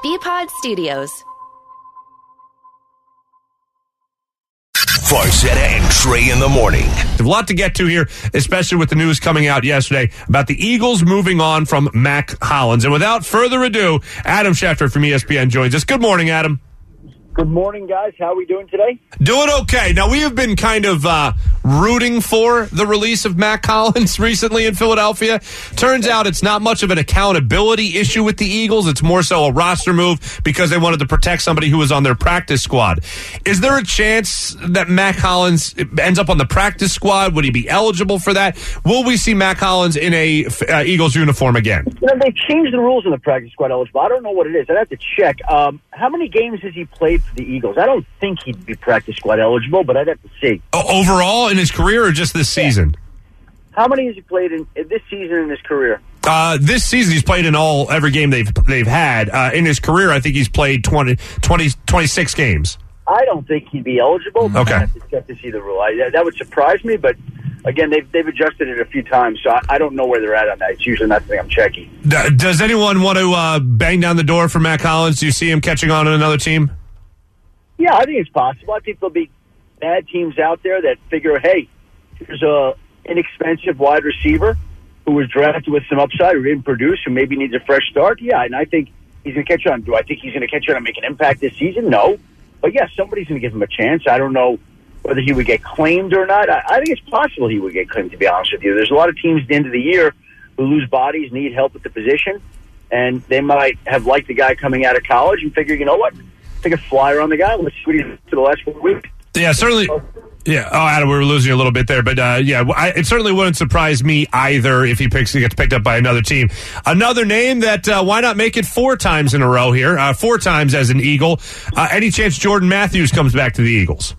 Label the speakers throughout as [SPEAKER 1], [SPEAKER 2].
[SPEAKER 1] BPod Studios.
[SPEAKER 2] Farzetta and Trey in the morning.
[SPEAKER 3] A lot to get to here, especially with the news coming out yesterday about the Eagles moving on from Mack Hollins. And without further ado, Adam Schefter from ESPN joins us. Good morning, Adam.
[SPEAKER 4] Good morning, guys. How are we doing today?
[SPEAKER 3] Doing okay. Now, we have been kind of rooting for the release of Mack Hollins recently in Philadelphia. Turns out it's not much of an accountability issue with the Eagles. It's more so a roster move because they wanted to protect somebody who was on their practice squad. Is there a chance that Mack Hollins ends up on the practice squad? Would he be eligible for that? Will we see Mack Hollins in a Eagles uniform again?
[SPEAKER 4] You know, they've changed the rules in the practice squad eligible. I don't know what it is. I'd have to check. How many games has he played for the Eagles? I don't think he'd be practice squad eligible, but I'd have to see.
[SPEAKER 3] Overall in his career or just this season?
[SPEAKER 4] How many has he played in this season in his career?
[SPEAKER 3] This season he's played in every game they've had. In his career, I think he's played 26 games.
[SPEAKER 4] I don't think he'd be eligible. But
[SPEAKER 3] Okay.
[SPEAKER 4] I have to check to see the rule. That would surprise me, but again, they've adjusted it a few times, so I don't know where they're at on that. It's usually not something I'm checking.
[SPEAKER 3] Does anyone want to bang down the door for Mack Hollins? Do you see him catching on in another team?
[SPEAKER 4] Yeah, I think it's possible. I think there'll be bad teams out there that figure, hey, here's a inexpensive wide receiver who was drafted with some upside, who didn't produce, who maybe needs a fresh start. Yeah, and I think he's going to catch on. Do I think he's going to catch on and make an impact this season? No. But, yeah, somebody's going to give him a chance. I don't know whether he would get claimed or not. I think it's possible he would get claimed, to be honest with you. There's a lot of teams at the end of the year who lose bodies, need help at the position, and they might have liked the guy coming out of college and figure, you know what, take a flyer on the guy. Let's see what he did for the last 4 weeks.
[SPEAKER 3] Yeah, certainly. Yeah. Oh, Adam, we were losing you a little bit there, but it certainly wouldn't surprise me either if he gets picked up by another team. Another name that why not make it 4 times in a row here? 4 times as an Eagle. Any chance Jordan Matthews comes back to the Eagles?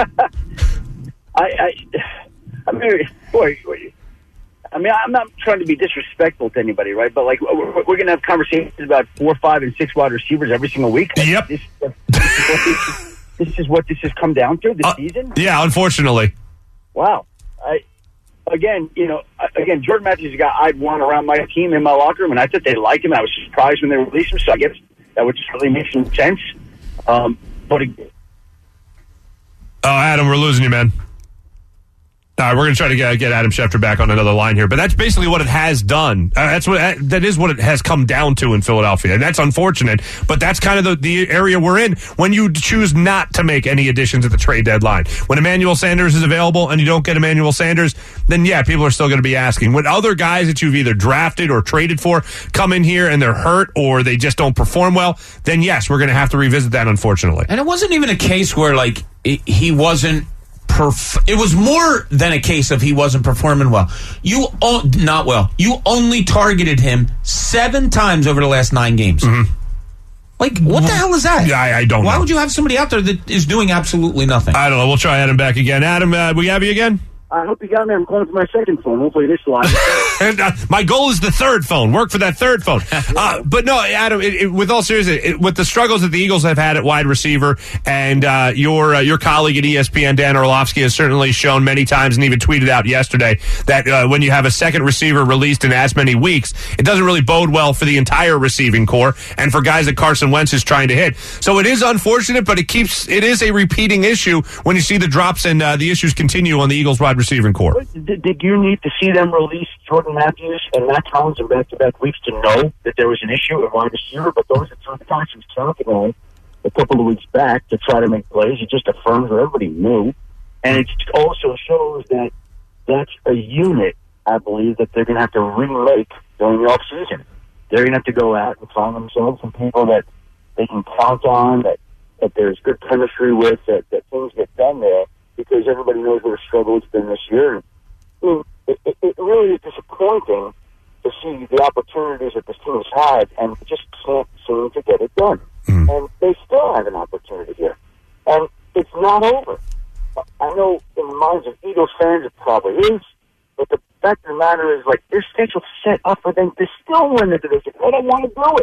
[SPEAKER 4] I mean, boy. I mean, I'm not trying to be disrespectful to anybody, right? But, like, we're going to have conversations about 4, 5, and 6 wide receivers every single week.
[SPEAKER 3] Yep.
[SPEAKER 4] This is what this has come down to this season?
[SPEAKER 3] Yeah, unfortunately.
[SPEAKER 4] Wow. Jordan Matthews is a guy I'd want around my team in my locker room, and I thought they liked him. I was surprised when they released him, so I guess that would just really make some sense.
[SPEAKER 3] Adam, we're losing you, man. All right, we're going to try to get Adam Schefter back on another line here, but that's basically what it has done. That is what it has come down to in Philadelphia, and that's unfortunate. But that's kind of the area we're in when you choose not to make any additions at the trade deadline. When Emmanuel Sanders is available and you don't get Emmanuel Sanders, then yeah, people are still going to be asking. When other guys that you've either drafted or traded for come in here and they're hurt or they just don't perform well, then yes, we're going to have to revisit that. Unfortunately,
[SPEAKER 5] and it wasn't even a case where he wasn't. It was more than a case of he wasn't performing well. Not well. You only targeted him 7 times over the last 9 games. Mm-hmm. Like, what the hell is that?
[SPEAKER 3] Yeah, I don't know.
[SPEAKER 5] Why would you have somebody out there that is doing absolutely nothing?
[SPEAKER 3] I don't know. We'll try Adam back again. Adam, we have you again?
[SPEAKER 4] I hope you got me. I'm calling for my second phone. Hopefully this line.
[SPEAKER 3] My goal is the third phone. Work for that third phone. But no, Adam, with all seriousness, with the struggles that the Eagles have had at wide receiver, and your colleague at ESPN, Dan Orlovsky, has certainly shown many times and even tweeted out yesterday that when you have a second receiver released in as many weeks, it doesn't really bode well for the entire receiving core and for guys that Carson Wentz is trying to hit. So it is unfortunate, but it is a repeating issue when you see the drops and the issues continue on the Eagles wide receiving core.
[SPEAKER 4] Did you need to see them release Jordan Matthews and Mack Hollins in back-to-back weeks to know that there was an issue at wide receiver? But those are 2 times he was counting on a couple of weeks back to try to make plays. It just affirms what everybody knew. And it also shows that that's a unit, I believe, that they're going to have to remake during the offseason. They're going to have to go out and find themselves some people that they can count on, that there's good chemistry with, that things get done there. Because everybody knows what a struggle it's been this year. I mean, it really is disappointing to see the opportunities that this team has had and just can't seem to get it done. Mm. And they still have an opportunity here. And it's not over. I know in the minds of Eagles fans it probably is, but the fact of the matter is, like, their schedule's set up for them to still win the division. They don't want to do it.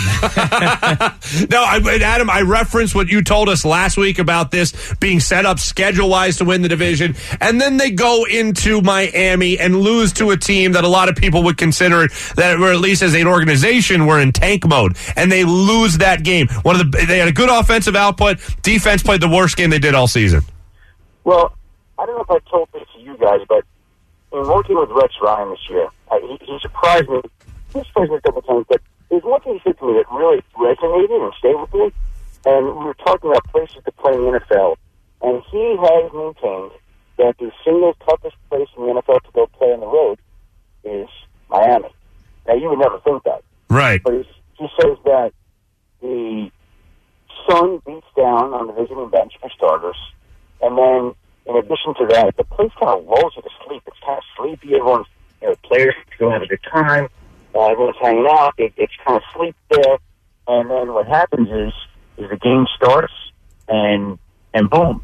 [SPEAKER 3] No, Adam, I referenced what you told us last week about this being set up schedule-wise to win the division, and then they go into Miami and lose to a team that a lot of people would consider that, or at least as an organization, were in tank mode, and they lose that game. They had a good offensive output. Defense played the worst game they did all season.
[SPEAKER 4] Well, I don't know if I told this to you guys, but in working with Rex Ryan this year, he surprised me. He surprised me a couple times, but there's one thing he said to me that really resonated and stayed with me, and we were talking about places to play in the NFL, and he has maintained that the single toughest place in the NFL to go play on the road is Miami. Now, you would never think that.
[SPEAKER 3] Right.
[SPEAKER 4] But he says that the sun beats down on the visiting bench for starters, and then in addition to that, the place kind of lulls you to sleep. It's kind of sleepy. Everyone's, players go have a good time. Everyone's hanging out. It's kind of sleep there. And then what happens is the game starts, and boom.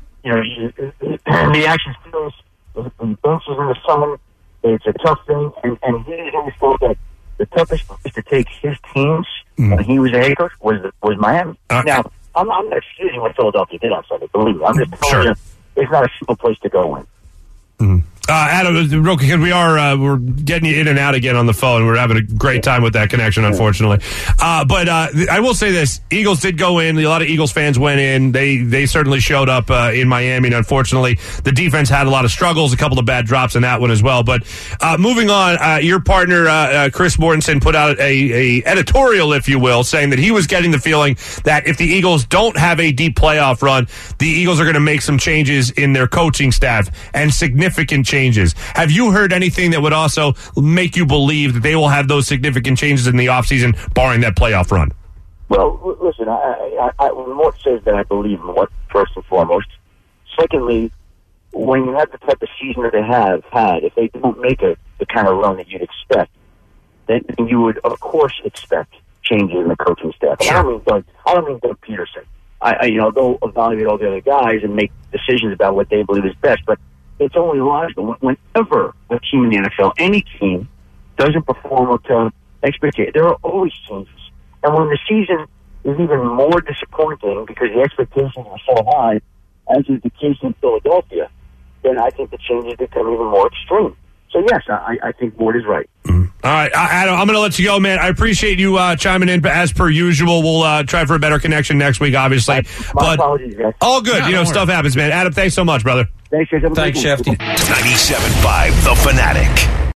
[SPEAKER 4] The action feels, the bench is in the sun. It's a tough thing. And he always thought that the toughest place to take his teams when he was a head coach was Miami. Now, I'm not excusing what Philadelphia did on Sunday. Believe me. I'm just telling you, it's not a simple place to go in.
[SPEAKER 3] Adam, real quick, we're getting you in and out again on the phone. We're having a great time with that connection, unfortunately. But I will say this: Eagles did go in. A lot of Eagles fans went in. They certainly showed up in Miami, and unfortunately, the defense had a lot of struggles, a couple of bad drops in that one as well. But moving on, your partner Chris Mortensen put out a editorial, if you will, saying that he was getting the feeling that if the Eagles don't have a deep playoff run, the Eagles are going to make some changes in their coaching staff and significant changes. Have you heard anything that would also make you believe that they will have those significant changes in the offseason, barring that playoff run?
[SPEAKER 4] Well, listen, when Mort says that, I believe Mort, first and foremost. Secondly, when you have the type of season that they have had, if they don't make the kind of run that you'd expect, then you would, of course, expect changes in the coaching staff. Sure. I don't mean Doug Peterson. They'll evaluate all the other guys and make decisions about what they believe is best, but it's only logical. Whenever a team in the NFL, any team, doesn't perform up to expectations, there are always changes. And when the season is even more disappointing because the expectations are so high, as is the case in Philadelphia, then I think the changes become even more extreme. So, yes, I think Ward is right.
[SPEAKER 3] All right, Adam, I'm going to let you go, man. I appreciate you chiming in, as per usual. We'll try for a better connection next week, obviously.
[SPEAKER 4] My apologies, guys.
[SPEAKER 3] All good.
[SPEAKER 5] No,
[SPEAKER 3] stuff happens, man. Adam, thanks so much, brother.
[SPEAKER 4] Thanks,
[SPEAKER 5] Shefty.
[SPEAKER 2] 97.5 The Fanatic.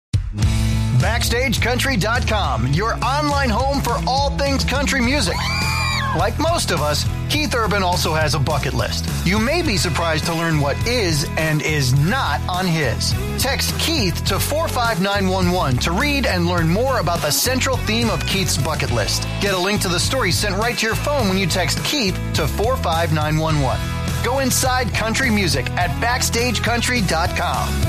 [SPEAKER 1] BackstageCountry.com, your online home for all things country music. Like most of us, Keith Urban also has a bucket list. You may be surprised to learn what is and is not on his. Text Keith to 45911 to read and learn more about the central theme of Keith's bucket list. Get a link to the story sent right to your phone when you text Keith to 45911. Go inside country music at BackstageCountry.com.